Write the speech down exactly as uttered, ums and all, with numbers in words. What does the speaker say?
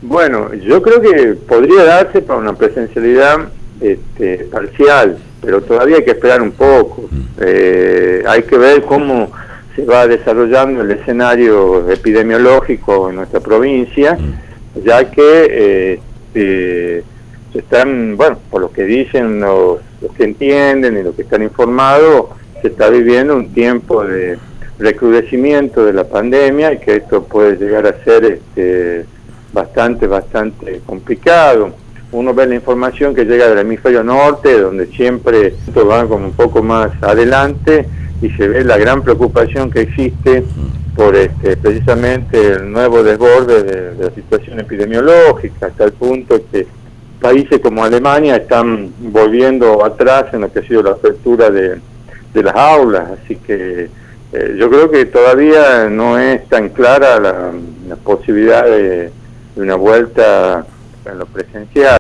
Bueno, yo creo que podría darse para una presencialidad este, parcial, pero todavía hay que esperar un poco. Eh, hay que ver cómo se va desarrollando el escenario epidemiológico en nuestra provincia, ya que eh, eh, se están, bueno, por lo que dicen los, los que entienden y los que están informados, se está viviendo un tiempo de recrudecimiento de la pandemia y que esto puede llegar a ser este, bastante, bastante complicado. Uno ve la información que llega del hemisferio norte, donde siempre esto va como un poco más adelante, y se ve la gran preocupación que existe por este, precisamente el nuevo desborde de, de la situación epidemiológica, hasta el punto que países como Alemania están volviendo atrás en lo que ha sido la apertura de, de las aulas, así que eh, yo creo que todavía no es tan clara la, la posibilidad de, de una vuelta en lo presencial.